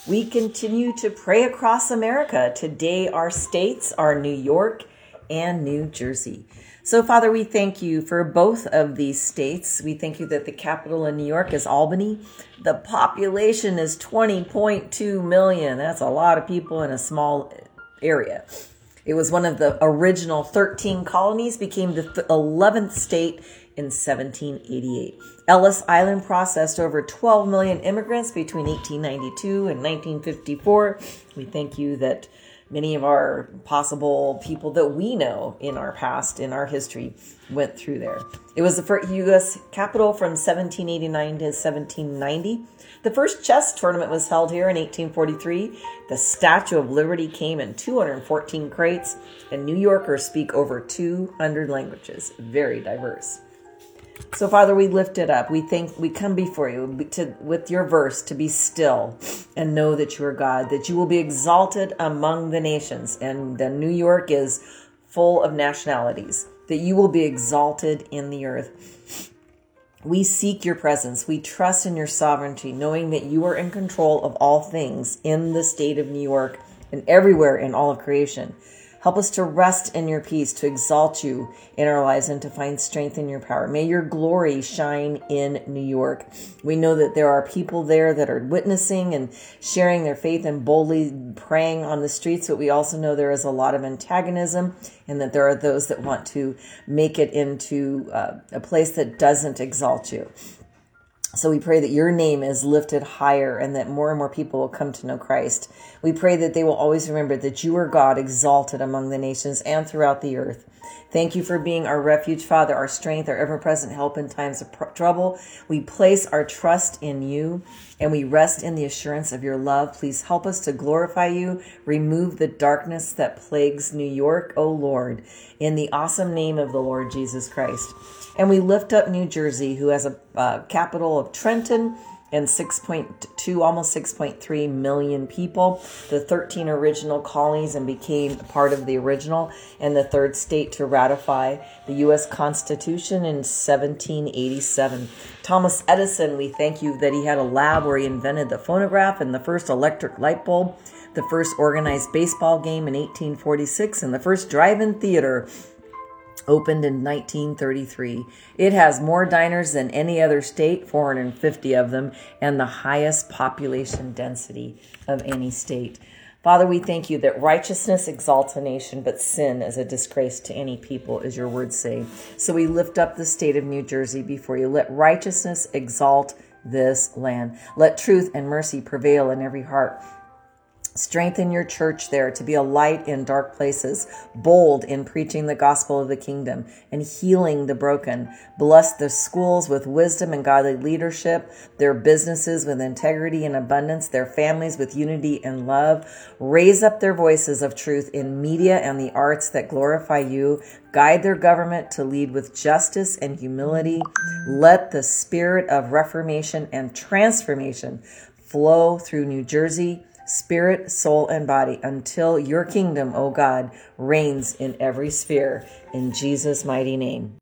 We continue to pray across America. Today, our states are New York and New Jersey. So, Father, we thank you for both of these states. We thank you that the capital in New York is Albany. The population is 20.2 million. That's a lot of people in a small area. It was one of the original 13 colonies, became the 11th state in 1788. Ellis Island processed over 12 million immigrants between 1892 and 1954. We thank you that many of our possible people that we know in our past, in our history, went through there. It was the first U.S. capital from 1789 to 1790. The first chess tournament was held here in 1843. The Statue of Liberty came in 214 crates, and New Yorkers speak over 200 languages. Very diverse. So, Father, we lift it up. We come before you with your verse to be still and know that you are God, that you will be exalted among the nations. And the New York is full of nationalities, that you will be exalted in the earth. We seek your presence. We trust in your sovereignty, knowing that you are in control of all things in the state of New York and everywhere in all of creation. Help us to rest in your peace, to exalt you in our lives, and to find strength in your power. May your glory shine in New York. We know that there are people there that are witnessing and sharing their faith and boldly praying on the streets, but we also know there is a lot of antagonism and that there are those that want to make it into a place that doesn't exalt you. So we pray that your name is lifted higher and that more and more people will come to know Christ. We pray that they will always remember that you are God, exalted among the nations and throughout the earth. Thank you for being our refuge, Father, our strength, our ever-present help in times of trouble. We place our trust in you and we rest in the assurance of your love. Please help us to glorify you. Remove the darkness that plagues New York, O Lord, in the awesome name of the Lord Jesus Christ. And we lift up New Jersey, who has a capital of Trenton and 6.2, almost 6.3 million people, the 13 original colonies, and became part of the original, and the third state to ratify the U.S. Constitution in 1787. Thomas Edison, we thank you that he had a lab where he invented the phonograph and the first electric light bulb, the first organized baseball game in 1846, and the first drive-in theater opened in 1933. It has more diners than any other state, 450 of them, and the highest population density of any state. Father, we thank you that righteousness exalts a nation, but sin is a disgrace to any people, as your words say. So we lift up the state of New Jersey before you. Let righteousness exalt this land. Let truth and mercy prevail in every heart. Strengthen your church there to be a light in dark places, bold in preaching the gospel of the kingdom and healing the broken. Bless the schools with wisdom and godly leadership, their businesses with integrity and abundance, their families with unity and love. Raise up their voices of truth in media and the arts that glorify you. Guide their government to lead with justice and humility. Let the spirit of reformation and transformation flow through New Jersey, spirit, soul, and body, until your kingdom, O God, reigns in every sphere. In Jesus' mighty name.